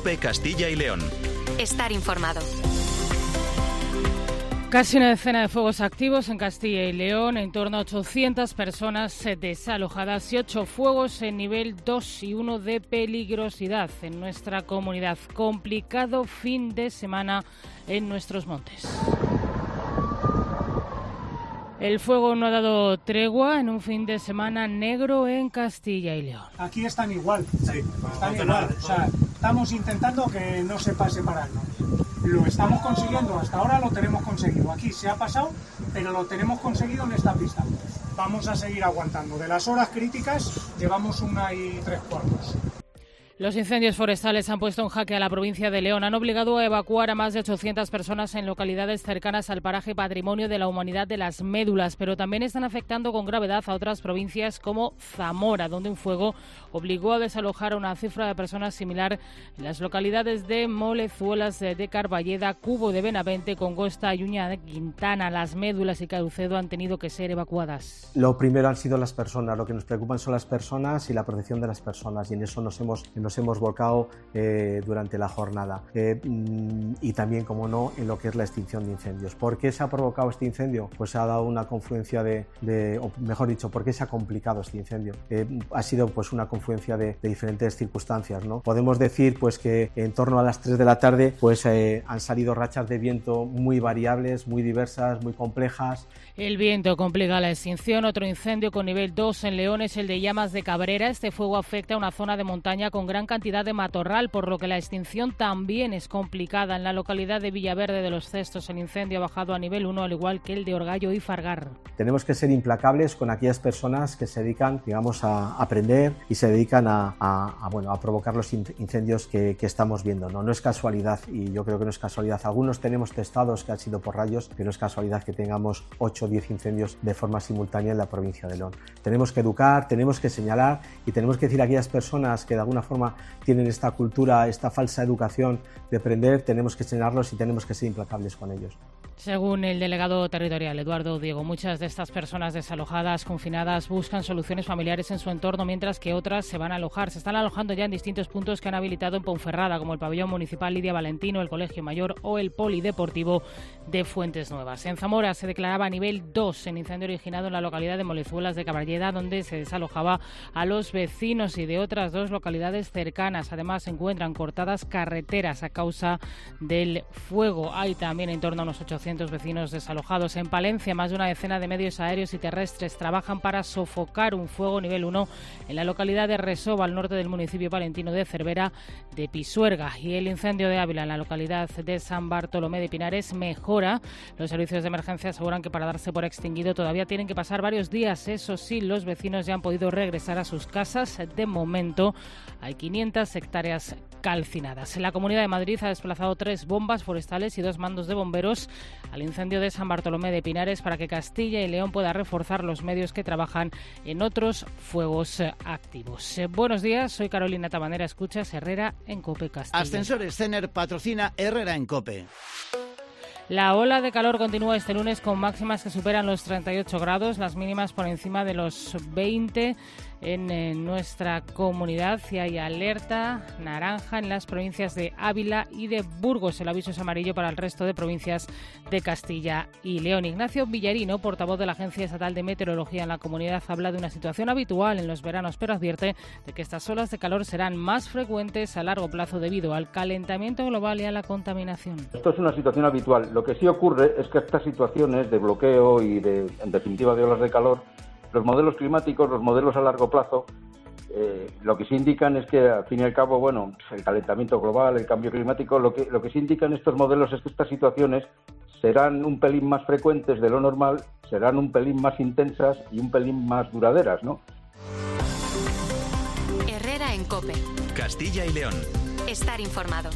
COPE Castilla y León. Estar informado. Casi una decena de fuegos activos en Castilla y León, en torno a 800 personas desalojadas y 8 fuegos en nivel 2 y 1 de peligrosidad en nuestra comunidad. Complicado fin de semana en nuestros montes. El fuego no ha dado tregua en un fin de semana negro en Castilla y León. Aquí están igual, sí, están igual. O sea, estamos intentando que no se pase para el norte. Lo estamos consiguiendo, hasta ahora lo tenemos conseguido. Aquí se ha pasado, pero lo tenemos conseguido en esta pista. Vamos a seguir aguantando. De las horas críticas llevamos 1:03. Los incendios forestales han puesto en jaque a la provincia de León. Han obligado a evacuar a más de 800 personas en localidades cercanas al paraje Patrimonio de la Humanidad de las Médulas, pero también están afectando con gravedad a otras provincias como Zamora, donde un fuego obligó a desalojar a una cifra de personas similar en las localidades de Molezuelas de Carballeda, Cubo de Benavente, Congosta, Uña de Quintana. Las Médulas y Caucedo han tenido que ser evacuadas. Lo primero han sido las personas, lo que nos preocupan son las personas y la protección de las personas, y en eso nos hemos volcado durante la jornada, y también, como no, en lo que es la extinción de incendios. ¿Por qué se ha provocado este incendio? Pues se ha dado una confluencia o mejor dicho, ¿por qué se ha complicado este incendio? Ha sido pues una confluencia de diferentes circunstancias, ¿no? Podemos decir pues que en torno a las 3 de la tarde pues han salido rachas de viento muy variables, muy diversas, muy complejas. El viento complica la extinción. Otro incendio con nivel 2 en León es el de Llamas de Cabrera. Este fuego afecta a una zona de montaña con gran cantidad de matorral, por lo que la extinción también es complicada. En la localidad de Villaverde de los Cestos, el incendio ha bajado a nivel 1, al igual que el de Orgallo y Fargar. Tenemos que ser implacables con aquellas personas que se dedican, digamos, a aprender y se dedican a provocar los incendios que estamos viendo, ¿no? No es casualidad, y yo creo que no es casualidad. Algunos tenemos testados que han sido por rayos, pero no es casualidad que tengamos 8 o 10 incendios de forma simultánea en la provincia de León. Tenemos que educar, tenemos que señalar y tenemos que decir a aquellas personas que de alguna forma tienen esta cultura, esta falsa educación de aprender, tenemos que señalarlos y tenemos que ser implacables con ellos. Según el delegado territorial Eduardo Diego, muchas de estas personas desalojadas, confinadas, buscan soluciones familiares en su entorno, mientras que otras se van a alojar. Se están alojando ya en distintos puntos que han habilitado en Ponferrada, como el pabellón municipal Lidia Valentino, el Colegio Mayor o el Polideportivo de Fuentes Nuevas. En Zamora se declaraba nivel 2 en incendio originado en la localidad de Molezuelas de Carballeda, donde se desalojaba a los vecinos, y de otras 2 localidades cercanas. Además, se encuentran cortadas carreteras a causa del fuego. Hay también en torno a unos 800 vecinos desalojados. En Palencia, más de una decena de medios aéreos y terrestres trabajan para sofocar un fuego nivel 1 en la localidad de Resova, al norte del municipio palentino de Cervera de Pisuerga. Y el incendio de Ávila, en la localidad de San Bartolomé de Pinares, mejora. Los servicios de emergencia aseguran que para darse por extinguido todavía tienen que pasar varios días. Eso sí, los vecinos ya han podido regresar a sus casas. De momento hay 500 hectáreas calcinadas. La Comunidad de Madrid ha desplazado 3 bombas forestales y 2 mandos de bomberos al incendio de San Bartolomé de Pinares para que Castilla y León pueda reforzar los medios que trabajan en otros fuegos activos. Buenos días, soy Carolina Tabanera, escuchas Herrera en COPE Castilla. Ascensores Cener patrocina Herrera en COPE. La ola de calor continúa este lunes con máximas que superan los 38 grados, las mínimas por encima de los 20 en nuestra comunidad, y hay alerta naranja en las provincias de Ávila y de Burgos. El aviso es amarillo para el resto de provincias de Castilla y León. Ignacio Villarino, portavoz de la Agencia Estatal de Meteorología en la comunidad, habla de una situación habitual en los veranos, pero advierte de que estas olas de calor serán más frecuentes a largo plazo debido al calentamiento global y a la contaminación. Esto es una situación habitual. Lo que sí ocurre es que estas situaciones de bloqueo y en definitiva de olas de calor, los modelos climáticos, los modelos a largo plazo, lo que sí indican es que, al fin y al cabo, bueno, el calentamiento global, el cambio climático, lo que sí indican estos modelos es que estas situaciones serán un pelín más frecuentes de lo normal, serán un pelín más intensas y un pelín más duraderas, ¿no? Herrera en COPE. Castilla y León. Estar informado.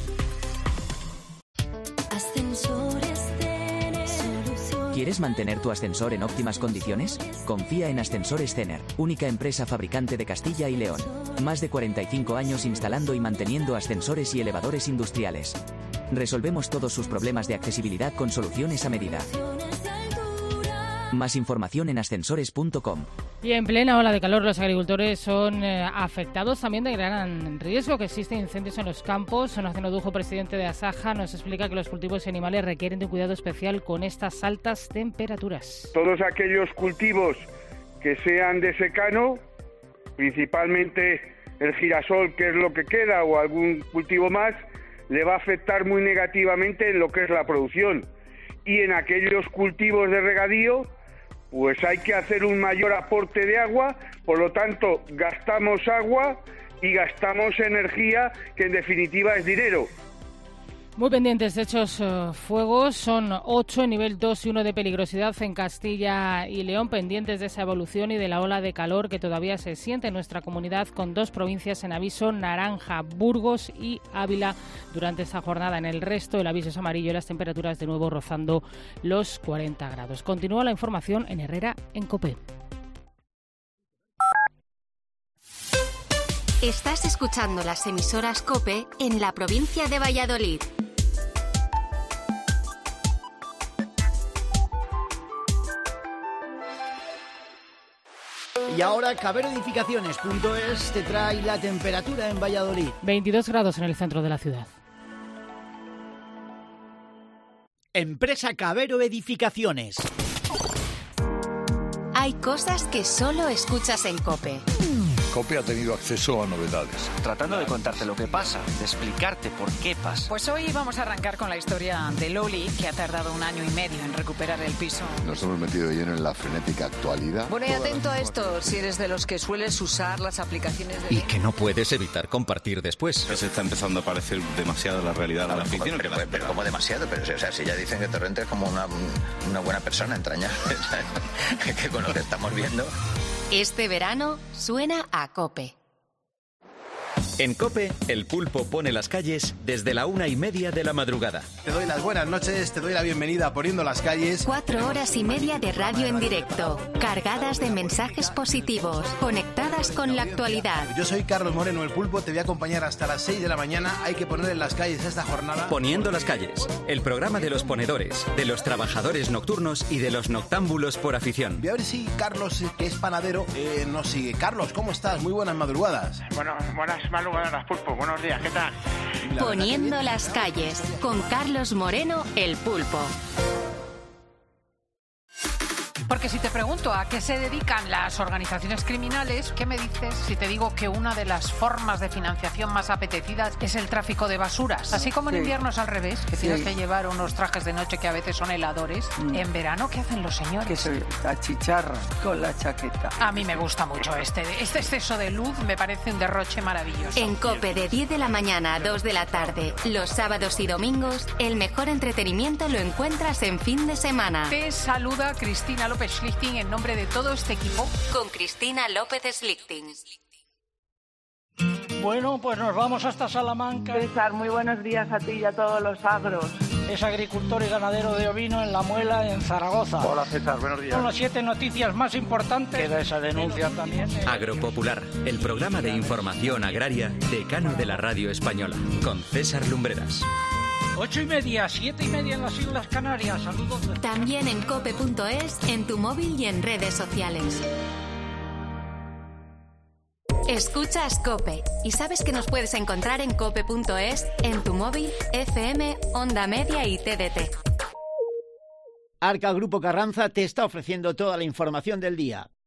¿Quieres mantener tu ascensor en óptimas condiciones? Confía en Ascensores Cener, única empresa fabricante de Castilla y León. Más de 45 años instalando y manteniendo ascensores y elevadores industriales. Resolvemos todos sus problemas de accesibilidad con soluciones a medida. Más información en ascensores.com. Y en plena ola de calor, los agricultores son afectados también de gran riesgo, que existen incendios en los campos. Honoracio Dujo, presidente de Asaja, nos explica que los cultivos y animales requieren de un cuidado especial con estas altas temperaturas. Todos aquellos cultivos que sean de secano, principalmente el girasol, que es lo que queda, o algún cultivo más, le va a afectar muy negativamente en lo que es la producción. Y en aquellos cultivos de regadío, pues hay que hacer un mayor aporte de agua, por lo tanto gastamos agua y gastamos energía, que en definitiva es dinero. Muy pendientes de estos fuegos, son 8 en nivel 2 y 1 de peligrosidad en Castilla y León, pendientes de esa evolución y de la ola de calor que todavía se siente en nuestra comunidad, con 2 provincias en aviso naranja, Burgos y Ávila, durante esta jornada. En el resto el aviso es amarillo y las temperaturas de nuevo rozando los 40 grados. Continúa la información en Herrera en COPE. Estás escuchando las emisoras COPE en la provincia de Valladolid. Y ahora caberoedificaciones.es te trae la temperatura en Valladolid. 22 grados en el centro de la ciudad. Empresa Cabero Edificaciones. Hay cosas que solo escuchas en COPE. COPE ha tenido acceso a novedades. Tratando de contarte lo que pasa, de explicarte por qué pasa. Pues hoy vamos a arrancar con la historia de Loli, que ha tardado 1 año y medio en recuperar el piso. Nos hemos metido de lleno en la frenética actualidad. Bueno, y atento a esto, si eres de los que sueles usar las aplicaciones de... Y que no puedes evitar compartir después. Se está empezando a parecer demasiado la realidad de la ficción. Pero como demasiado, pero o sea, si ya dicen que Torrente es como una buena persona entrañable, que con lo que estamos viendo... Este verano suena a COPE. En COPE, el pulpo pone las calles desde la 1:30 de la madrugada. Te doy las buenas noches, te doy la bienvenida a Poniendo las Calles. 4 horas y media de radio en directo, cargadas de mensajes positivos, conectadas con la actualidad. Yo soy Carlos Moreno, el pulpo, te voy a acompañar hasta las 6 de la mañana. Hay que poner en las calles esta jornada. Poniendo las calles, el programa de los ponedores, de los trabajadores nocturnos y de los noctámbulos por afición. Voy a ver si Carlos, que es panadero, nos sigue. Carlos, ¿cómo estás? Muy buenas madrugadas. Bueno, buenas madrugadas, pulpo. Buenos días, ¿qué tal? Poniendo las calles, con Carlos Moreno, el pulpo. Porque si te pregunto a qué se dedican las organizaciones criminales, ¿qué me dices si te digo que una de las formas de financiación más apetecidas es el tráfico de basuras? Así como en invierno es al revés, que tienes que llevar unos trajes de noche que a veces son heladores. En verano, ¿qué hacen los señores? Que se achicharran con la chaqueta. A mí me gusta mucho este exceso de luz, me parece un derroche maravilloso. En COPE, de 10 de la mañana a 2 de la tarde, los sábados y domingos, el mejor entretenimiento lo encuentras en fin de semana. Te saluda Cristina López Schlichting en nombre de todo este equipo. Con Cristina López Schlichting. Bueno, pues nos vamos hasta Salamanca. César, muy buenos días a ti y a todos los agros. Es agricultor y ganadero de ovino en La Muela, en Zaragoza. Hola César, buenos días. Son las 7 noticias más importantes. Queda esa denuncia también. Agropopular, el programa de información agraria decano de la radio española, con César Lumbreras. 8:30, 7:30 en las Islas Canarias. Saludos. También en cope.es, en tu móvil y en redes sociales. Escuchas COPE y sabes que nos puedes encontrar en cope.es, en tu móvil, FM, Onda Media y TDT. Arca Grupo Carranza te está ofreciendo toda la información del día.